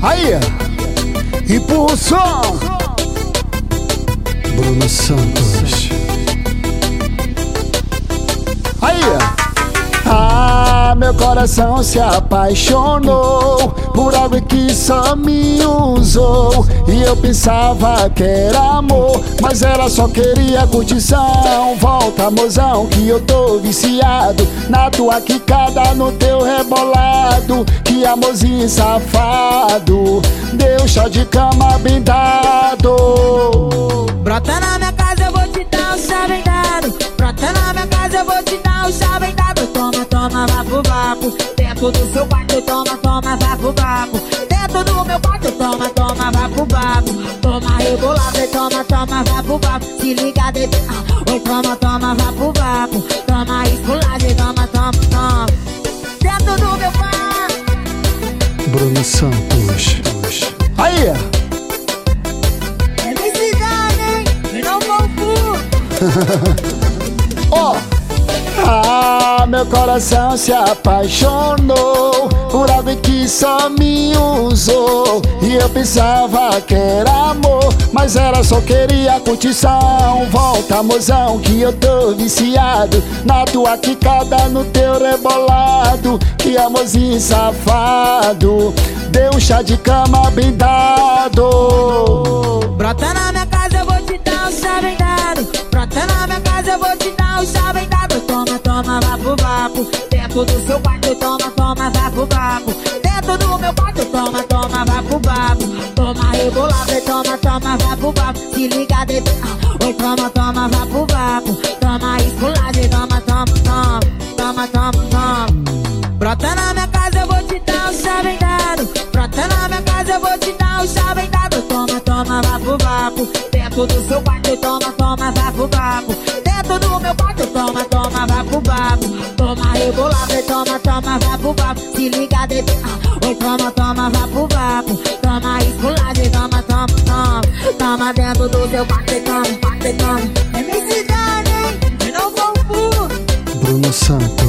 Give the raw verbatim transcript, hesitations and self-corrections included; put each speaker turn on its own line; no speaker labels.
Aí, impulsão Bruno Santos. Aí, ah, meu coração se apaixonou por algo que só me usou. E eu pensava que era amor, mas ela só queria curtição. Volta, mozão, que eu tô viciado na tua quicada, no teu rebolado. Que amorzinho safado, deu chá de cama bem dado.
Brota na minha casa, eu vou te dar um chá bem dado. Brota na minha casa, eu vou te dar um chá bem dado. Toma, toma, vapo, vapo. Dentro do seu quarto, toma, toma, vapo, vapo. Dentro do meu quarto, toma, toma, vapo, vapo. Toma rebolado, toma, toma, vapo, vapo. Se liga, bebê, oi, toma, toma, vapo, vapo. Toma esculagem, toma, toma, toma. Dentro do meu quarto,
Bruno Santos. Aí,
é felicidade, hein? Eu não confundo.
ó. Oh. Ah, meu coração se apaixonou por algo que só me usou. E eu pensava que era amor, mas ela só queria curtição. Volta, mozão, que eu tô viciado na tua quicada, no teu rebolado. Que amorzinho safado, deu um chá de cama bem dado.
Brota na minha casa, eu vou te dar um chá bem dado. Brota na minha casa, eu vou te dar um chá bem dado. Toma, toma, vapo, vapo. Dentro do seu quarto, toma, toma, vapo, vapo. Dentro do meu quarto, toma, toma, vapo, vapo. Toma rebolado, toma, toma, vapo, vapo. Se liga, bebê, oi, toma, toma, vapo, vapo. Toma esculagem, toma, toma, toma. Toma, toma, toma. Brota na minha casa, eu vou te dar um chá bem dado. Brota na minha casa, eu vou te dar um chá bem dado. Toma, toma, vapo, vapo. Dentro do seu quarto, toma, toma, vapo, vapo. Dentro do meu quarto, toma, toma, vapo, vapo. Toma rebolado, toma, toma, vapo, vapo. Se liga, bebê, oi, toma, toma, vapo, vapo. Toma esculagem, toma, toma, toma. Toma dentro do seu quarto, toma, quarto, toma. É felicidade, hein? Eu não confundo.
Bruno Santos.